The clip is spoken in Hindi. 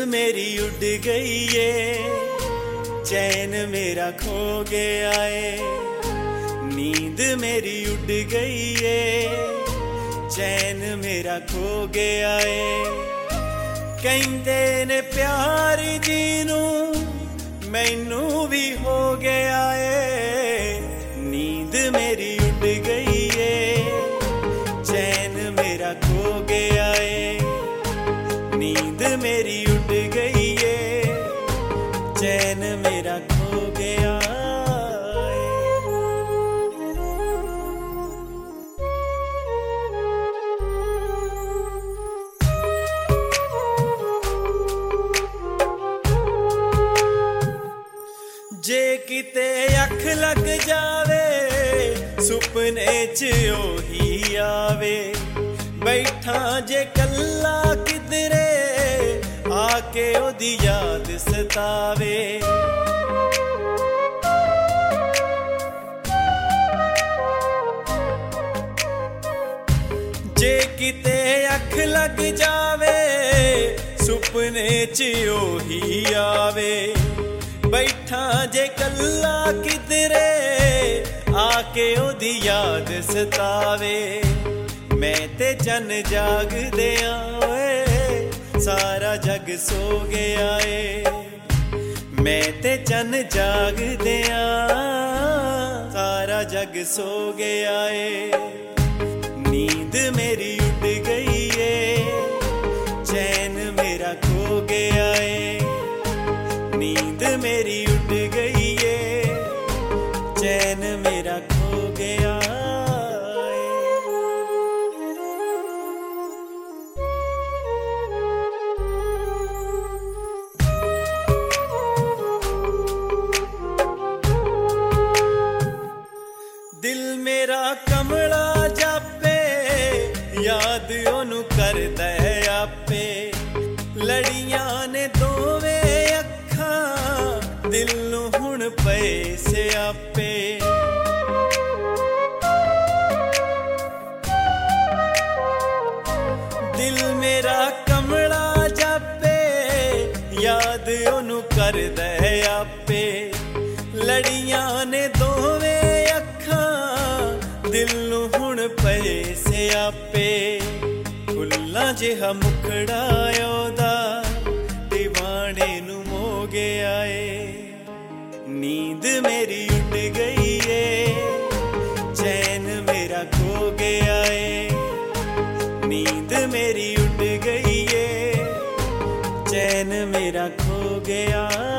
मेरी उड़ गई है, चैन मेरा खो गया है। नींद मेरी उड़ गई है, चैन मेरा खो गया है। कहंदे ने प्यार जीनू मैनू भी हो गया है। नींद मेरी उड़ गई है, चैन मेरा खो गया है। नींद मेरी उड़ गई है, चैन मेरा खो गया है। जे किते अख लग जावे, सुपने च ओही आवे। बैठा जे कल्ला किधरे, आके ओदी याद सतावे। जे किते अख लग जावे, सुपने च ओही आवे। बैठा जे कल्ला किधरे, आके ओदी याद सतावे। मैं ते चन जाग दिया ओए, सारा जग सो गया है। मैं ते चन जाग दिया, सारा जग सो गया है। नींद मेरी उड़ गई है, चैन मेरा खो गया है। नींद मेरी उड़ गई है, चैन मेरा खो गया है। दिल मेरा कमला जापे, याद ओनू करदा है आपे। लड़ियां ने दोवे अखां, दिल नू हुण पए सियापे। दिल मेरा कमला जापे, याद ओनू करदा है आपे। लड़ियां ने दोवे दिल नू हुण पए सियापे। फुल्लां जिहा मुखड़ा ओदा, दीवाने नू मोह गया है। नींद मेरी उड़ गई है, चैन मेरा खो गया है। नींद मेरी उड़ गई है, चैन मेरा खो गया।